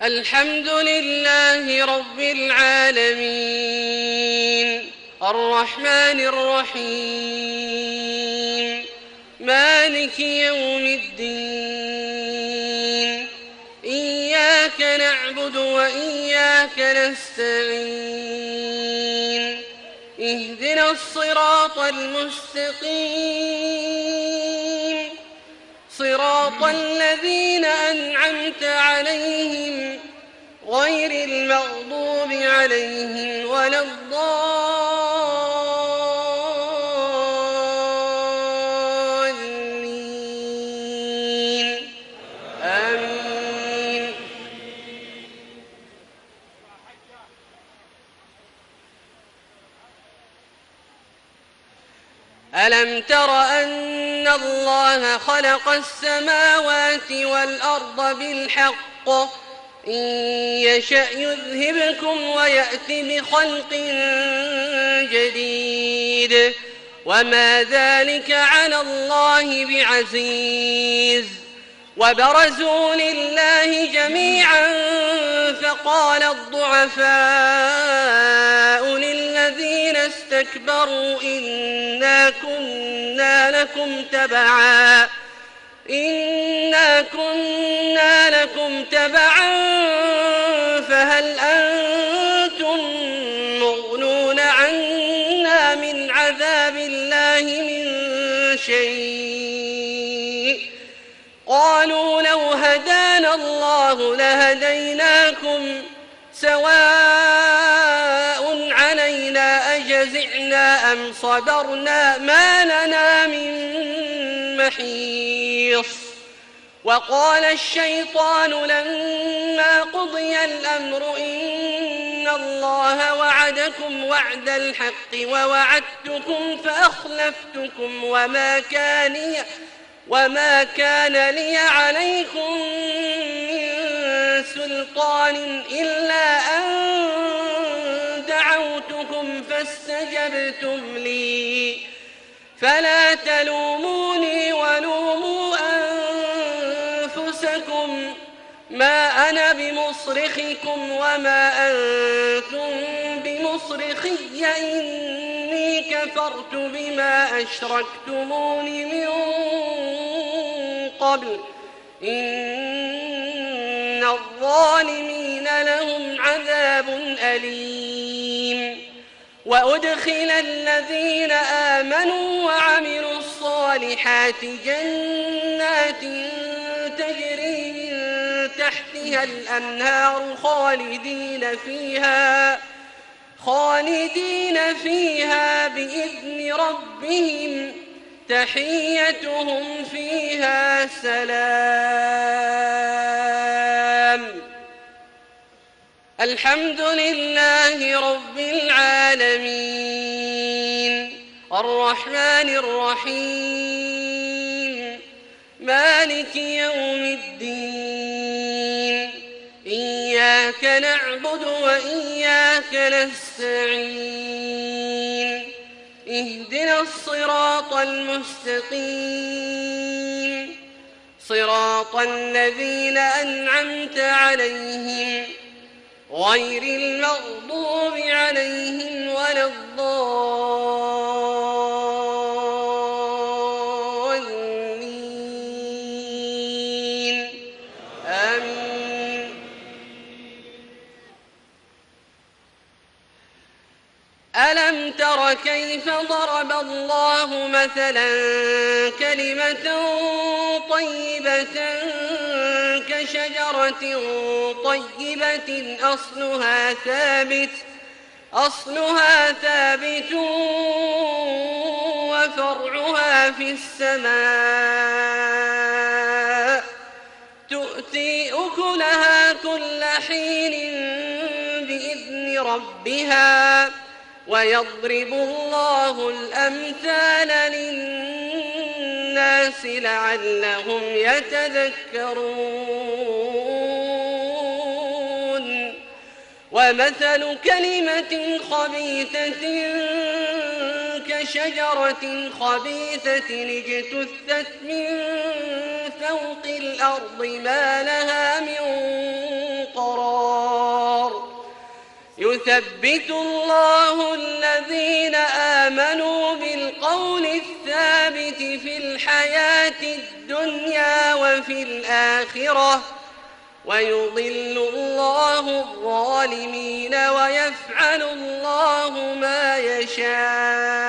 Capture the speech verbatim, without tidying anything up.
الحمد لله رب العالمين الرحمن الرحيم مالك يوم الدين إياك نعبد وإياك نستعين اهدنا الصراط المستقيم صراط الذين أنعمت عليهم غير المغضوب عليهم ولا الضالين آمين. ألم تر أن الله خلق السماوات والأرض بالحق إن يشأ يذهبكم ويأت بخلق جديد وما ذلك على الله بعزيز. وبرزوا لله جميعا فقال الضعفاء للذين استكبروا إنا كنا لكم تبعا إنا كنا لكم تبعا فهل أنتم مغنون عنا من عذاب الله من شيء قالوا لو هدانا الله لهديناكم سواء علينا أجزعنا أم صبرنا ما لنا من محيص. وقال الشيطان لما قضي الأمر إن الله وعدكم وعد الحق ووعدتكم فأخلفتكم وما كان لي وما كان لي عليكم من سلطان إلا أن دعوتكم فاستجبتم لي فلا تلوموني ولوموا أنفسكم ما أنا بمصرخكم وما أنتم بمصرخي إني كفرت بما أشركتمون من قبل إن الظالمين لهم عذاب أليم. وأدخل الذين آمنوا وعملوا الصالحات جنات تجري من تحتها الأنهار خالدين فيها خالدين فيها بإذن ربهم تحيتهم فيها سلام. الحمد لله رب العالمين الرحمن الرحيم مالك يوم الدين إياك نعبد وإياك نستعين اهدنا الصراط المستقيم صراط الذين أنعمت عليهم غير المغضوب عليهم ولا الضالين آمين. ألم تر كيف ضرب الله مثلا كلمة طيبة كشجرة طيبة أصلها ثابت أصلها ثابت وفرعها في السماء تؤتي أكلها كل حين بإذن ربها ويضرب الله الأمثال للناس لعلهم يتذكرون. ومثل كلمة خبيثة كشجرة خبيثة اجتثت من فوق الأرض ما لها من قرار يثبت الله الذين آمنوا بالقول الثابت في الحياة الدنيا وفي الآخرة ويضل الله الظالمين ويفعل الله ما يشاء.